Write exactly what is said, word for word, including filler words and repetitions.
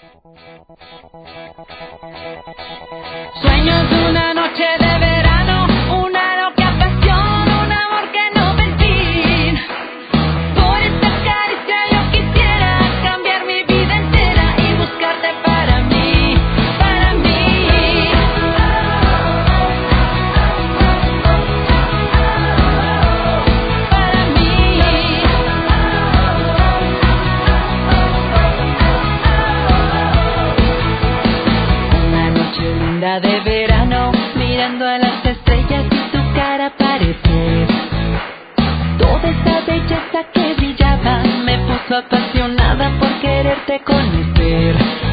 Sueños de una noche de verano, una loca pasión, un amor que no ve el fin. Por esta caricia yo quisiera cambiar mi vida entera y buscarte para mí, para mí. Para mí. Una noche linda de verano, mirando a las estrellas y tu cara aparecer. Toda esa belleza que brillaba me puso apasionada por quererte conocer.